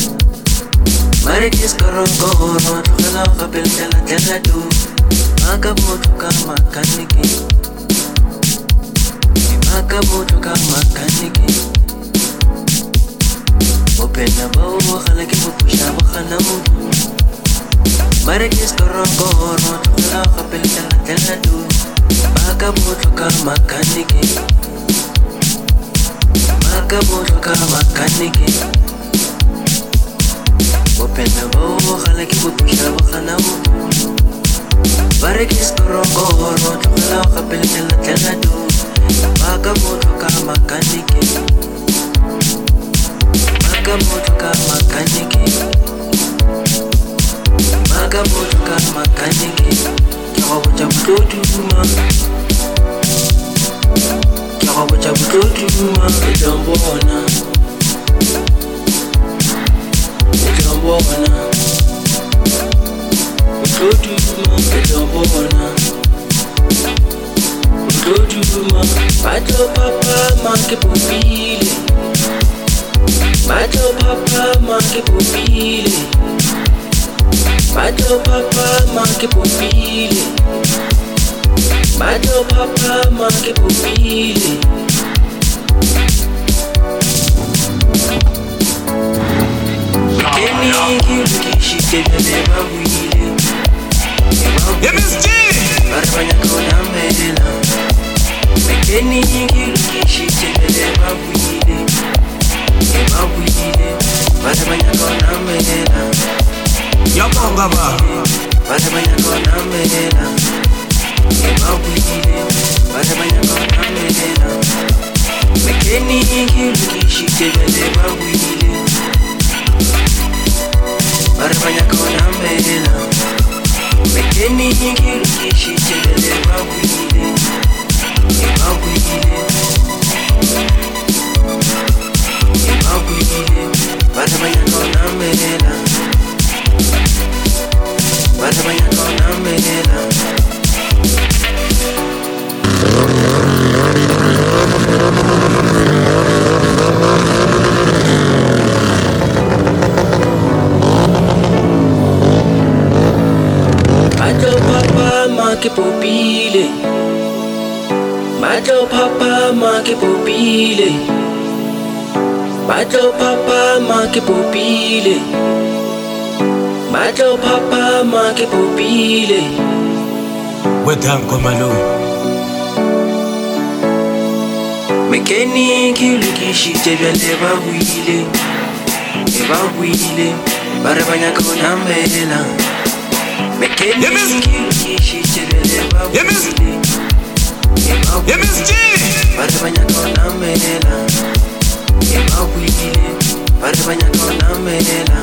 Marikis korokoro tukala kapel tela tela tu Makabutu kama kaniki Makabutu kama kaniki Opena bau wakhalaki mupusha wakhalamu Marikis korokoro tukala kapel tela tela tu Makabutu kama kaniki Makabutu kama kaniki Opena bau wakhalaki mupusha wakhalamu Marikis korokoro tukala kapel tela tela tu Makabutu kama kaniki Makabutu kama kaniki Makabutu kama kaniki Kyawabu chabutotuma Kyawabu chabutotuma Ejambona Ejambona Utotuma Ejambona Utotuma Bato papa manke pupile Bato papa manke pupile Bato papa manke pupile Bato papa manke pupile Keni kilukishi tebele wile MSG Barabanya kona mela Keni kilukishi tebele wile Wile Barabanya kona mela Yabonga ba Barabanya kona mela Wile Barabanya kona mela Keni kilukishi tebele wile Barabanya kona mela Mekeni kilukishi tebele wile Wile Barabanya kona mela Barabanya kona mela Bato papa manke pupile Bato papa manke pupile Bato papa manke pupile Bato papa manke pupile Wedanko malu Mekeni kilukishi tebele wile Barabanya kona mela Mekeni kilukishi tebele wile MSG Barabanya kona mela Wile Barabanya kona mela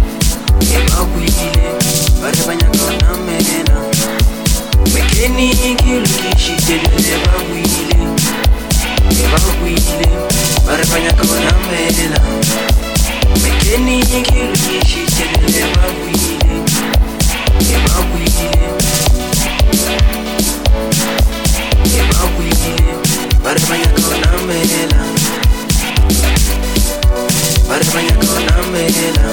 Wile Barabanya kona mela Mekeni kilukishi tebele wile Barabanya kona mela Mekeni kilukishi tebele wile Barabanya kona mela Barabanya kona mela